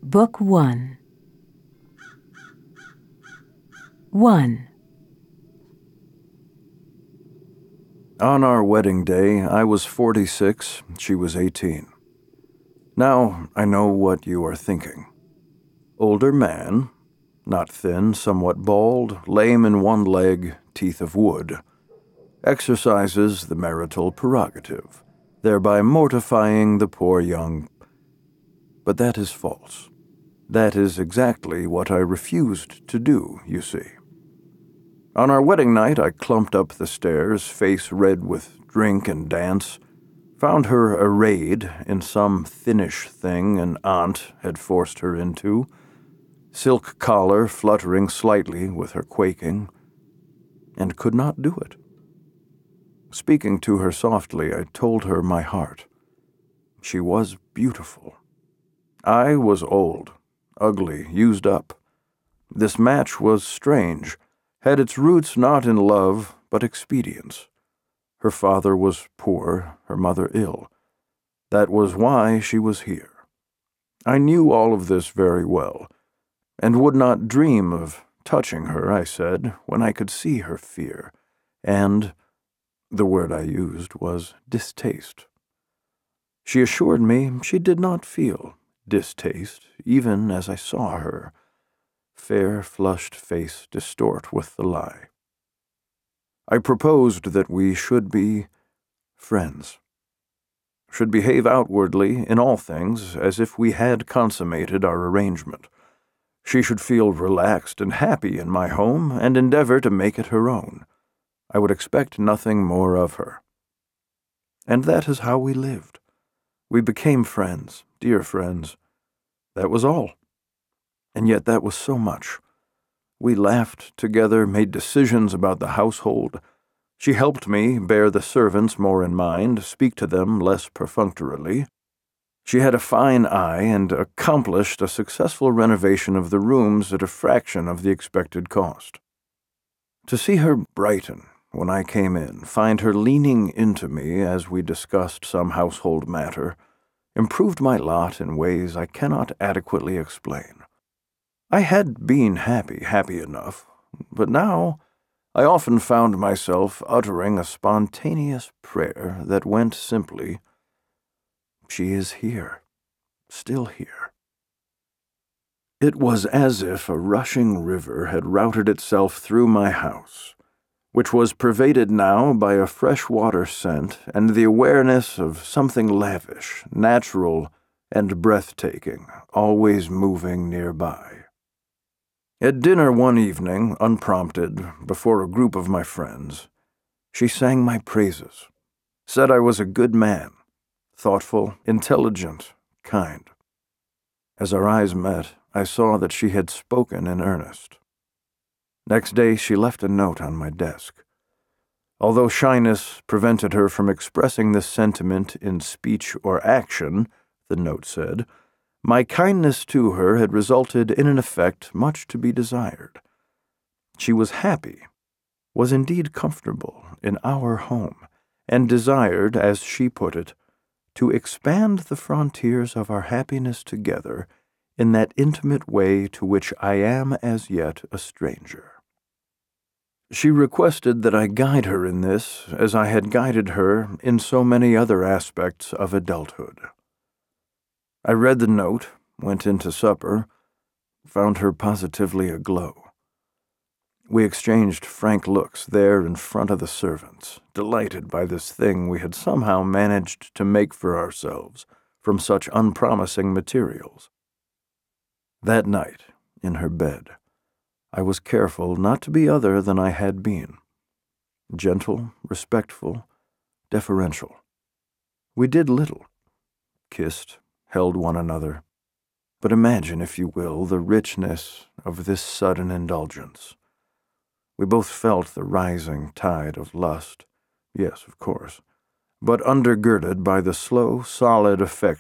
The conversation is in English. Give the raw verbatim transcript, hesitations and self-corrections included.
Book one. one. On our wedding day, I was forty-six, she was eighteen. Now I know what you are thinking. Older man, not thin, somewhat bald, lame in one leg, teeth of wood, exercises the marital prerogative, thereby mortifying the poor young. But that is false. That is exactly what I refused to do, you see. On our wedding night, I clumped up the stairs, face red with drink and dance, found her arrayed in some thinnish thing an aunt had forced her into, silk collar fluttering slightly with her quaking, and could not do it. Speaking to her softly, I told her my heart. She was beautiful. I was old, ugly, used up. This match was strange, had its roots not in love, but expedience. Her father was poor, her mother ill. That was why she was here. I knew all of this very well, and would not dream of touching her, I said, when I could see her fear, and, the word I used was distaste. She assured me she did not feel distaste, even as I saw her, fair flushed face distort with the lie. I proposed that we should be friends, should behave outwardly in all things as if we had consummated our arrangement. She should feel relaxed and happy in my home and endeavor to make it her own. I would expect nothing more of her. And that is how we lived. We became friends, dear friends. That was all. And yet that was so much. We laughed together, made decisions about the household. She helped me bear the servants more in mind, speak to them less perfunctorily. She had a fine eye and accomplished a successful renovation of the rooms at a fraction of the expected cost. To see her brighten when I came in, find her leaning into me as we discussed some household matter, improved my lot in ways I cannot adequately explain. I had been happy, happy enough, but now I often found myself uttering a spontaneous prayer that went simply, "She is here, still here." It was as if a rushing river had routed itself through my house, which was pervaded now by a fresh water scent and the awareness of something lavish, natural, and breathtaking, always moving nearby. At dinner one evening, unprompted, before a group of my friends, she sang my praises, said I was a good man, thoughtful, intelligent, kind. As our eyes met, I saw that she had spoken in earnest. Next day, she left a note on my desk. Although shyness prevented her from expressing this sentiment in speech or action, the note said, my kindness to her had resulted in an effect much to be desired. She was happy, was indeed comfortable in our home, and desired, as she put it, to expand the frontiers of our happiness together in that intimate way to which I am as yet a stranger. She requested that I guide her in this as I had guided her in so many other aspects of adulthood. I read the note, went into supper, found her positively aglow. We exchanged frank looks there in front of the servants, delighted by this thing we had somehow managed to make for ourselves from such unpromising materials. That night, in her bed, I was careful not to be other than I had been. Gentle, respectful, deferential. We did little. Kissed, held one another. But imagine, if you will, the richness of this sudden indulgence. We both felt the rising tide of lust, yes, of course, but undergirded by the slow, solid affection